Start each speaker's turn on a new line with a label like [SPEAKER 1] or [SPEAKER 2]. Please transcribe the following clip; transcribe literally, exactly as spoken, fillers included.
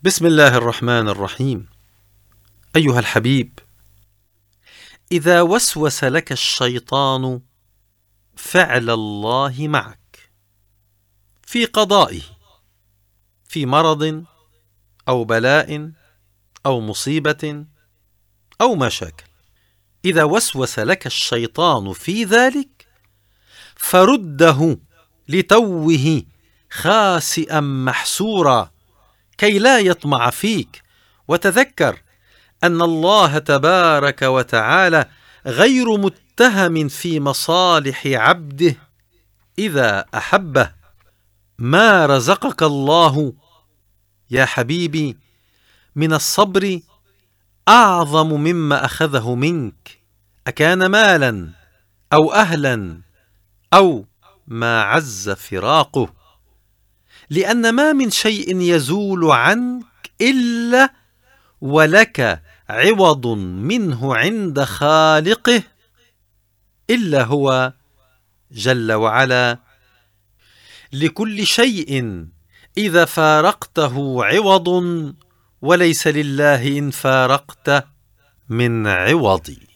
[SPEAKER 1] بسم الله الرحمن الرحيم. أيها الحبيب، إذا وسوس لك الشيطان فعل الله معك في قضائه، في مرض أو بلاء أو مصيبة أو مشاكل، إذا وسوس لك الشيطان في ذلك فرده لتوه خاسئا محسورا كي لا يطمع فيك، وتذكر أن الله تبارك وتعالى غير متهم في مصالح عبده إذا أحبه. ما رزقك الله يا حبيبي من الصبر أعظم مما أخذه منك، أكان مالا أو أهلا أو ما عز فراقه، لأن ما من شيء يزول عنك إلا ولك عوض منه عند خالقه إلا هو جل وعلا. لكل شيء إذا فارقته عوض، وليس لله إن فارقت من عوض.